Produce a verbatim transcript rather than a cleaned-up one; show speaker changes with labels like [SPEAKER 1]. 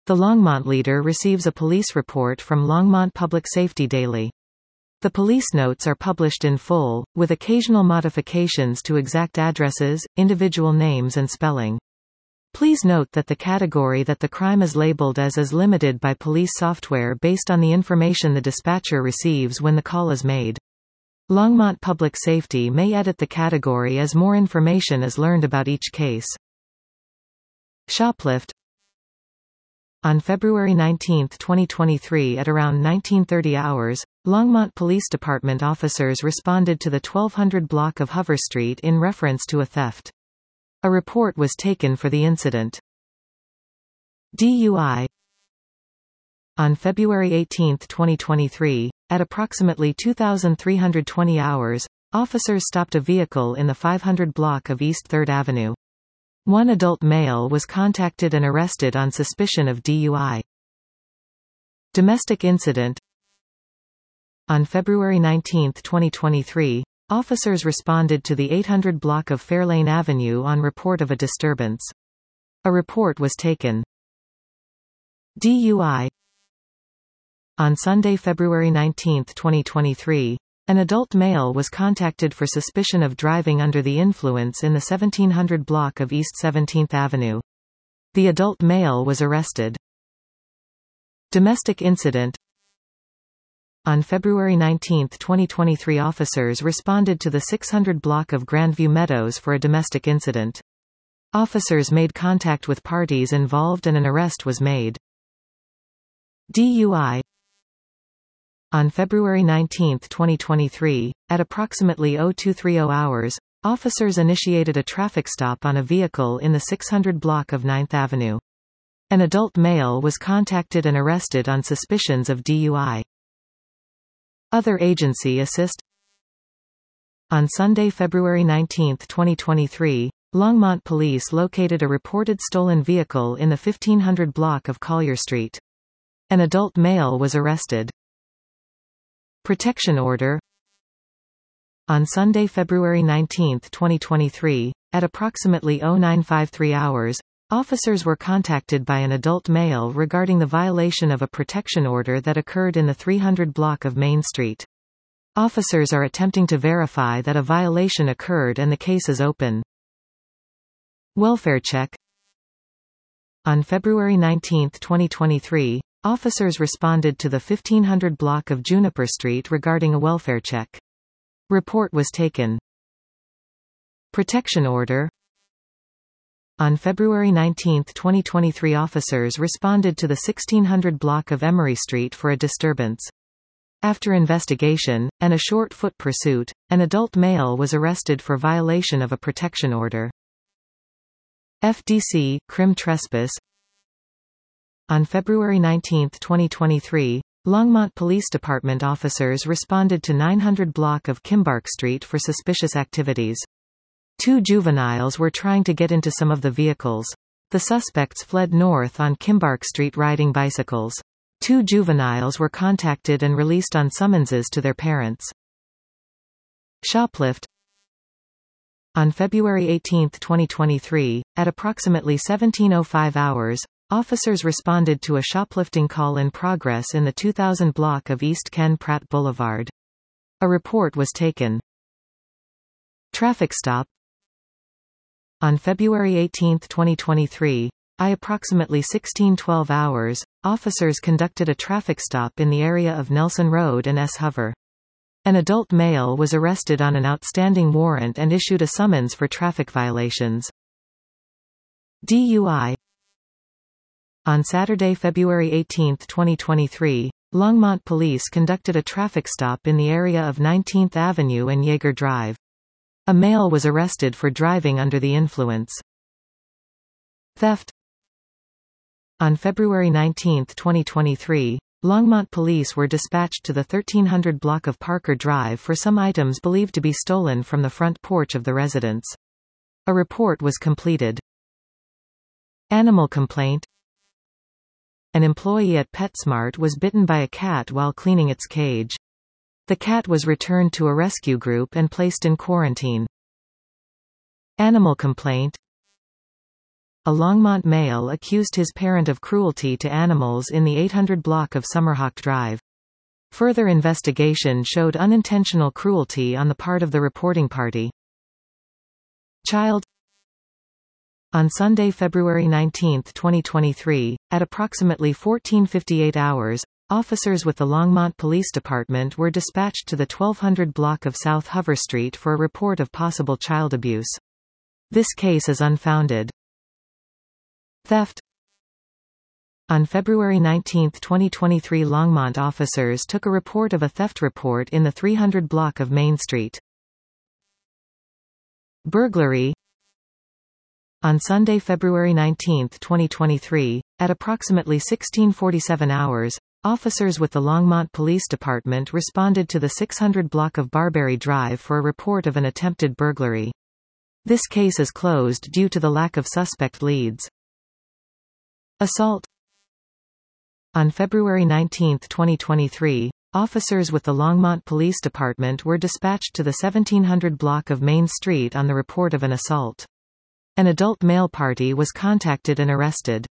[SPEAKER 1] The Longmont leader receives a police report from Longmont Public Safety Daily. The police notes are published in full, with occasional modifications to exact addresses, individual names and spelling. Please note that the category that the crime is labeled as is limited by police software based on the information the dispatcher receives when the call is made. Longmont Public Safety may edit the category as more information is learned about each case. Shoplift. On February nineteenth twenty twenty-three at around nineteen thirty hours, Longmont Police Department officers responded to the twelve hundred block of Hover Street in reference to a theft. A report was taken for the incident. D U I. On February eighteenth twenty twenty-three, at approximately two thousand three hundred twenty hours, officers stopped a vehicle in the five hundred block of East third Avenue. One adult male was contacted and arrested on suspicion of D U I. Domestic incident. On February nineteenth twenty twenty-three, officers responded to the eight hundred block of Fairlane Avenue on report of a disturbance. A report was taken. D U I. On Sunday, February nineteenth twenty twenty-three, an adult male was contacted for suspicion of driving under the influence in the seventeen hundred block of East seventeenth Avenue. The adult male was arrested. Domestic incident. On February nineteenth twenty twenty-three, officers responded to the six hundred block of Grandview Meadows for a domestic incident. Officers made contact with parties involved and an arrest was made. D U I. On February nineteenth twenty twenty-three, at approximately oh two thirty hours, officers initiated a traffic stop on a vehicle in the six hundred block of ninth Avenue. An adult male was contacted and arrested on suspicions of D U I. Other agency assist. On Sunday, February nineteenth twenty twenty-three, Longmont Police located a reported stolen vehicle in the fifteen hundred block of Collier Street. An adult male was arrested. Protection order. On Sunday, February nineteenth twenty twenty-three, at approximately oh nine fifty-three hours, officers were contacted by an adult male regarding the violation of a protection order that occurred in the three hundred block of Main Street. Officers are attempting to verify that a violation occurred and the case is open. Welfare check. On February nineteenth twenty twenty-three, officers responded to the fifteen hundred block of Juniper Street regarding a welfare check. Report was taken. Protection order. On February nineteenth twenty twenty-three, officers responded to the sixteen hundred block of Emery Street for a disturbance. After investigation, and a short-foot pursuit, an adult male was arrested for violation of a protection order. F D C, Crim Trespass. On February nineteenth twenty twenty-three, Longmont Police Department officers responded to nine hundred block of Kimbark Street for suspicious activities. Two juveniles were trying to get into some of the vehicles. The suspects fled north on Kimbark Street riding bicycles. Two juveniles were contacted and released on summonses to their parents. Shoplift. On February eighteenth twenty twenty-three, at approximately seventeen oh five hours, officers responded to a shoplifting call in progress in the two thousand block of East Ken Pratt Boulevard. A report was taken. Traffic stop. On February eighteenth twenty twenty-three, at approximately sixteen twelve hours, officers conducted a traffic stop in the area of Nelson Road and S. Hover. An adult male was arrested on an outstanding warrant and issued a summons for traffic violations. D U I. On Saturday, February eighteenth twenty twenty-three, Longmont Police conducted a traffic stop in the area of nineteenth Avenue and Yeager Drive. A male was arrested for driving under the influence. Theft. On February nineteenth twenty twenty-three, Longmont Police were dispatched to the thirteen hundred block of Parker Drive for some items believed to be stolen from the front porch of the residence. A report was completed. Animal complaint. An employee at PetSmart was bitten by a cat while cleaning its cage. The cat was returned to a rescue group and placed in quarantine. Animal complaint. a Longmont male accused his parent of cruelty to animals in the eight hundred block of Summerhawk Drive. Further investigation showed unintentional cruelty on the part of the reporting party. Child. On Sunday, February nineteenth, twenty twenty-three, at approximately fourteen fifty-eight hours, officers with the Longmont Police Department were dispatched to the twelve hundred block of South Hover Street for a report of possible child abuse. This case is unfounded. Theft. On February nineteenth, twenty twenty-three, Longmont officers took a report of a theft report in the three hundred block of Main Street. Burglary. On Sunday, February nineteenth, twenty twenty-three, at approximately sixteen forty-seven hours, officers with the Longmont Police Department responded to the six hundred block of Barberry Drive for a report of an attempted burglary. This case is closed due to the lack of suspect leads. Assault. On February nineteenth, twenty twenty-three, officers with the Longmont Police Department were dispatched to the seventeen hundred block of Main Street on the report of an assault. An adult male party was contacted and arrested.